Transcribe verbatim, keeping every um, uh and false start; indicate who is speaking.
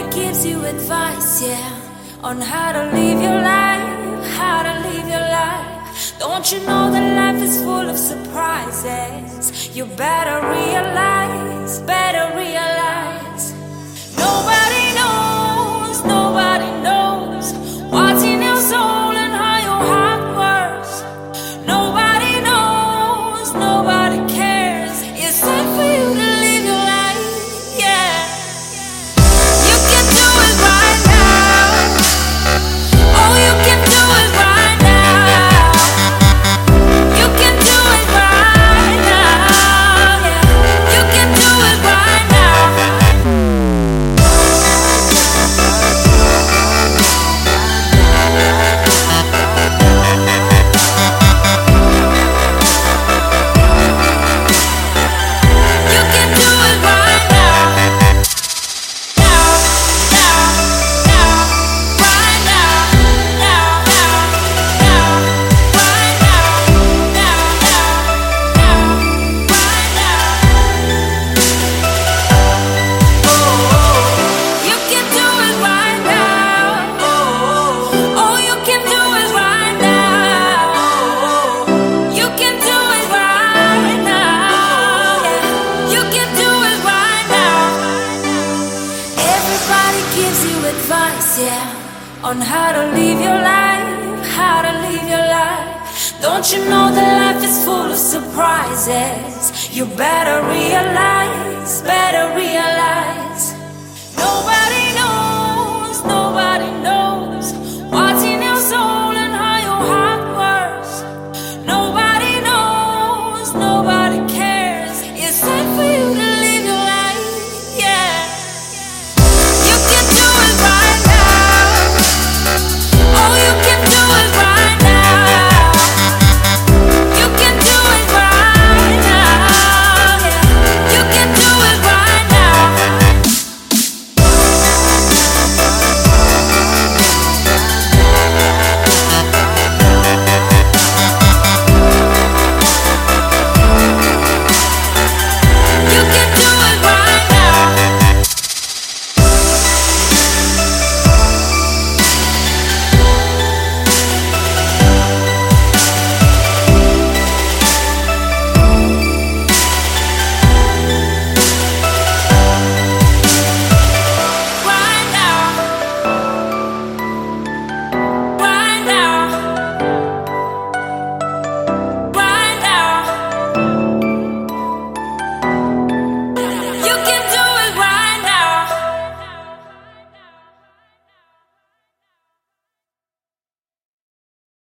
Speaker 1: gives you advice, yeah, on how to live your life, how to live your life. Don't you know that life is full of surprises? You better realize, better realize. Nobody knows, nobody knows what's in your soul and how your heart works. Nobody knows, nobody cares. It's time for you to live your life, yeah. You can do it right now. Oh, you can do it right now. You can do it right now, yeah. You can do it right now. You can do it right now. Now, now, now, right now. Now, now, now, right now. Now, now, now, right now. Oh, you can do it right now. Oh, you can do it right now. You can do it right now. Yeah, you can do it right now. Everybody gives you advice, yeah, on how to live your life, how to live your life. Don't you know that life is full of surprises? You better realize, better realize.